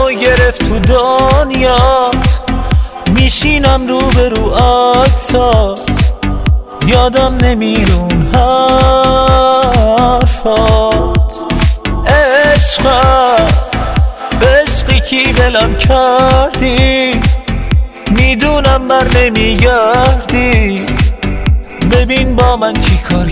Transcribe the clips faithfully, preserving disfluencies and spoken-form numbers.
منو گرفت تو دنیات، میشینم رو به رو عکسات، یادم نمیرون حرفات. عشقم به عشقی کی دلم کردی، میدونم بر نمیگردی، ببین با من چی کار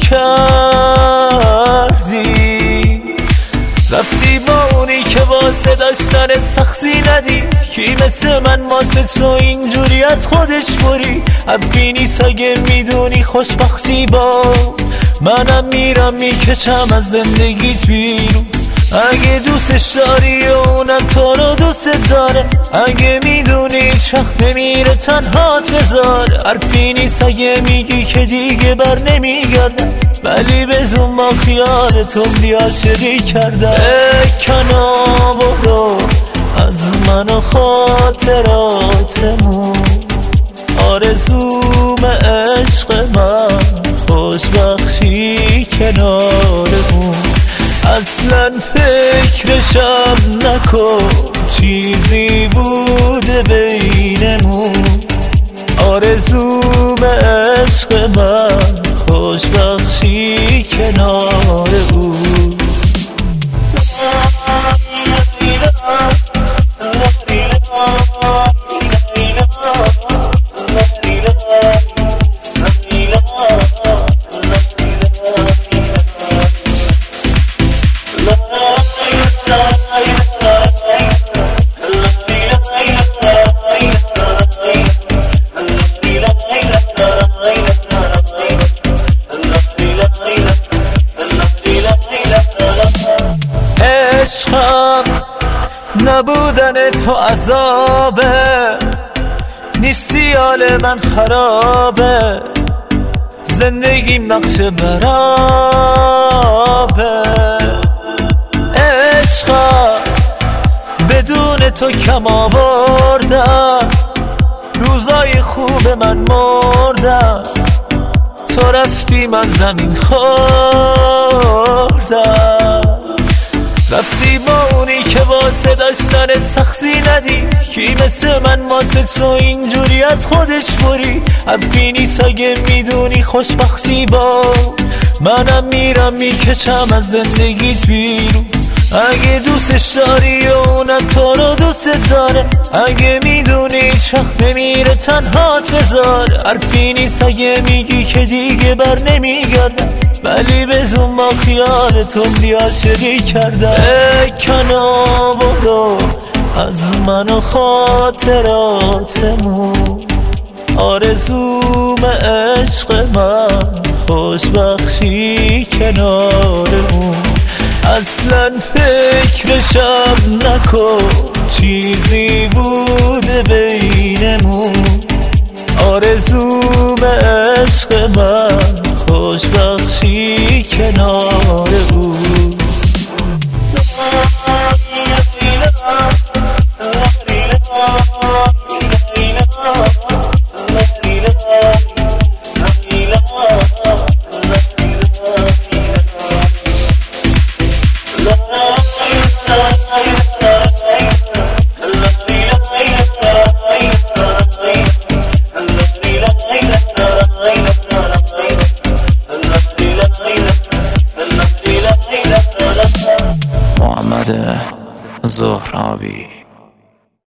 کردی. رفتی با اونی که واسه داشتن سختی ندید، کی مثل من واسه تو اینجوری از خودش بری. افینی سگه میدونی خوشبختی با منم میرم میکشم از زندگیت بیرون. اگه دوستش داری و اونم تو رو دوست داره، اگه میدونی هیچ وقت نمیره تنهات بذاره. حرفی نیست اگه میگی که دیگه بر نمیگردم، ولی بزون با خیال تو بیاشقی کردم. بکنا برو از من و خاطراتمون، آرزوم عشق من خوشبخشی کنارمون. اصلا فکرشم نکن چیزی بوده بینمون، آرزوم عشق من خوشبخشی کنارمون. عشقم نبودن تو عذابه، نیستی حال من خرابه، زندگیم نقش برابه. عشقم بدون تو کم آوردم، روزای خوب من مردم، تو رفتی من زمین خوردم. رفتی با اونی که واسه داشتن سختی ندید، کی مثل من واسه تو اینجوری از خودش بری. افینی سگه میدونی خوشبختی با منم میرم میکشم از زندگیت بیرون. اگه دوستش داری و اونم تو رو دوست داره، اگه میدونی هیچ وقت نمیره تنهات بذاره. حرفی نیست اگه میگی که دیگه بر نمیگردم، ولی بزون با خیال تو بیاشقی کردم. بکنا برو از من و خاطراتمون، آرزوم عشق من خوشبخشی کنارمون. اصلا فکرشم نکن چیزی بوده بینمون، آرزوم عشق من خوشبخشی کنارمون. محمد زهرابی.